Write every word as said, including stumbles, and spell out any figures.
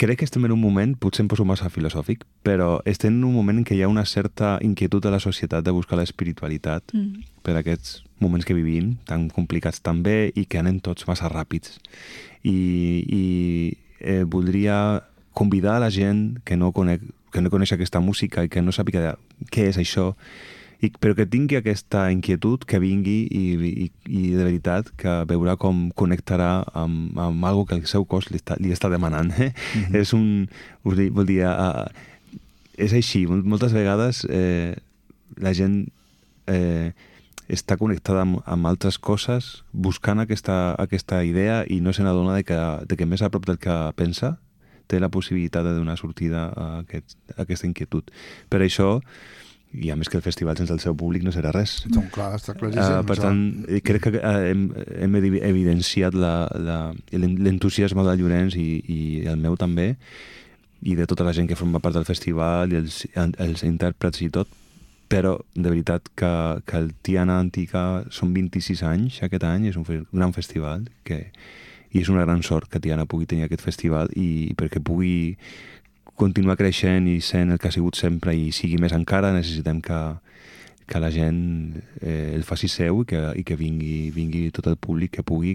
crec que estem en un moment, potser em poso massa filosòfic, però estem en un moment en què hi ha una certa inquietud a la societat de buscar l'espiritualitat mm. per aquests moments que vivim, tan complicats també, i que anem tots massa ràpids. I, i eh, voldria convidar a la gent que no conec, que no coneix aquesta música i que no sàpiga què és això, I, però que tingui aquesta inquietud, que vingui i, i, i de veritat que veurà com connectarà amb, amb algo que el seu cos li està, li està demanant. Eh? Mm-hmm. És un... Vol dir, vol dir uh, és així. Moltes vegades eh, la gent eh, està connectada amb, amb altres coses buscant aquesta, aquesta idea i no se n'adona de, que, de que més a prop del que pensa té la possibilitat de donar sortida a, aquest, a aquesta inquietud. Per això i a més que el festival sense el seu públic no serà res. Doncs clar, està claríssim. Uh, per tant, crec que uh, hem, hem evidenciat l'entusiasme de Llorenç i, i el meu també, i de tota la gent que forma part del festival i els, els intèrprets i tot, però de veritat que, que el Tiana Antica són vint-i-sis anys aquest any, és un fe, gran festival que, i és una gran sort que Tiana pugui tenir aquest festival i perquè pugui continuar creixent i sent el que ha sigut sempre i sigui més encara, necessitem que, que la gent eh, el faci seu i que, i que vingui, vingui tot el públic que pugui,